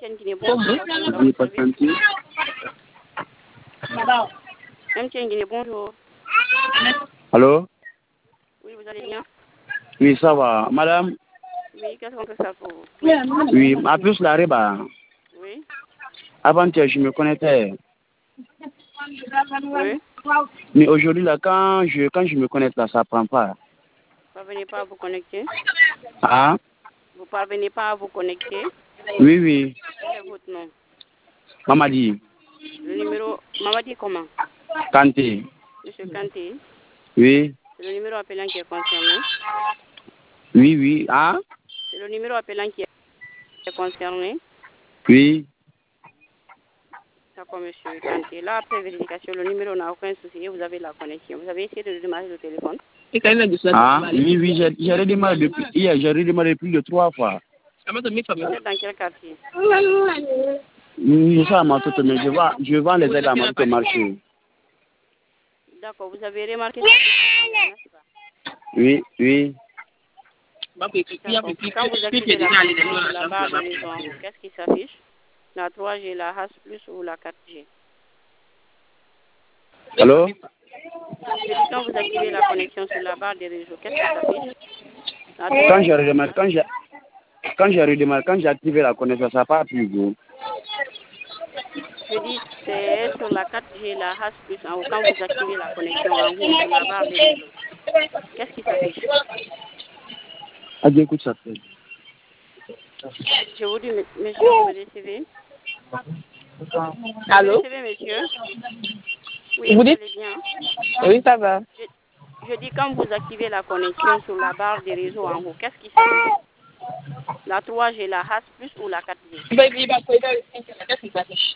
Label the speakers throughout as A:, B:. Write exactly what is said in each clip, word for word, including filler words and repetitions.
A: M T N Guinée, bonjour.
B: Oui, pas de santé.
A: M T N Guinée, bonjour.
B: Allô?
A: Oui, vous allez bien?
B: Oui, ça va. Madame?
A: Oui, qu'est-ce qu'on peut faire pour vous?
B: Oui, ma plus la riba.
A: Oui.
B: Avant-hier, je me connectais.
A: Oui.
B: Mais aujourd'hui, là, quand je, quand je me connecte, là, ça prend pas.
A: Vous parvenez pas à vous connecter?
B: Ah?
A: Vous parvenez pas à vous connecter?
B: Oui, oui.
A: Quel est votre nom?
B: Mamadi.
A: Le numéro, Mamadi comment?
B: Kanté.
A: Monsieur Kanté.
B: Oui.
A: C'est le numéro appelant qui est concerné.
B: Oui, oui. Ah?
A: C'est le numéro appelant qui est concerné.
B: Oui.
A: D'accord, monsieur Kanté. Là, après vérification, le numéro n'a aucun souci et vous avez la connexion. Vous avez essayé de démarrer le téléphone?
B: Ah? Oui, oui, j'ai j'ai redémarré depuis hier, j'ai redémarré plus de trois fois.
A: Vous êtes dans quel quartier?
B: Oui, ça m'a tout, mais je vends, je vends les aides à mon marché.
A: D'accord, vous avez remarqué ça, n'est-ce pas?
B: Oui, oui.
A: D'accord. Quand vous activez la connexion sur la barre de réseau en haut, qu'est-ce qui s'affiche? La trois G, la H plus ou la quatre G?
B: Allô?
A: Je dis quand vous activez la connexion sur la barre des réseaux, qu'est-ce qui s'affiche? La
B: Quand j'ai redémarré, quand j'ai quand j'ai redémarré, quand j'ai activé la connexion, ça n'a pas plus gros.
A: Je dis c'est sur la quatre G, la H plus en haut. Quand vous activez la connexion en haut sur la barre des réseaux, qu'est-ce qui s'affiche?
B: Ah, écoute ça.
A: Je vous dis, monsieur, vous me recevez?
C: Allô?
A: Vous me recevez, monsieur? Oui,
C: Vous
A: vous
C: dites?
A: allez bien?
C: Oui, ça va.
A: Je, je dis quand vous activez la connexion sur la barre des réseaux en haut, qu'est-ce qui s'affiche? La trois G, la H plus ou la quatre G?
C: Qu'est-ce qui s'affiche?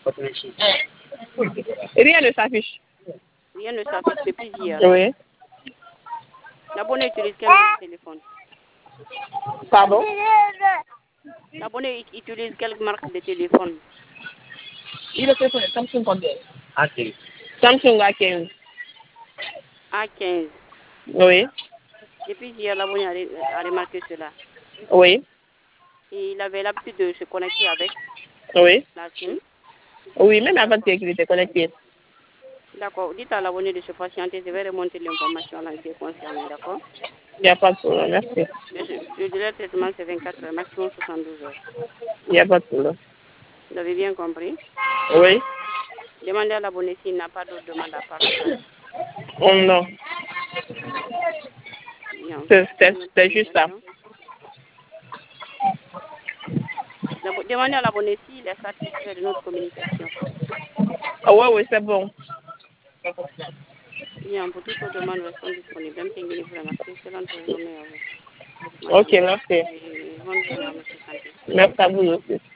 C: Rien ne s'affiche.
A: Rien ne s'affiche depuis hier.
C: Oui.
A: L'abonné utilise quel marque de téléphone?
C: Pardon?
A: L'abonné utilise quelle marque de téléphone?
C: Il est fait pour le Samsung combien? A quinze. Samsung A quinze.
A: A quinze.
C: Oui.
A: Depuis hier, l'abonné a, a remarqué cela.
C: Oui.
A: Et il avait l'habitude de se connecter avec
C: Oui.
A: la SIM.
C: Oui, même avant qu'il était connecté.
A: D'accord. Dites à l'abonné de se patienter. Je vais remonter l'information à l'entité concernée. D'accord?
C: Il n'y a pas de problème. Merci.
A: Le, le délai de traitement, c'est vingt-quatre heures, maximum soixante-douze heures.
C: Il n'y a pas de problème.
A: Vous avez bien compris?
C: Oui.
A: Demandez à l'abonné s'il n'a pas d'autres demandes à part cela.
C: Oh non.
A: Bien.
C: C'est juste ça.
A: Demandez à l'abonné s'il est satisfait de notre communication.
C: Ah ouais, oui, c'est bon.
A: Bien, pour toutes vos demandes, restons disponibles. M T N Guinée vous remercie. Excellente journée à vous.
C: Ok,
A: Madame.
C: merci.
A: Et bonne journée à M. Kanté.
C: Merci à vous aussi.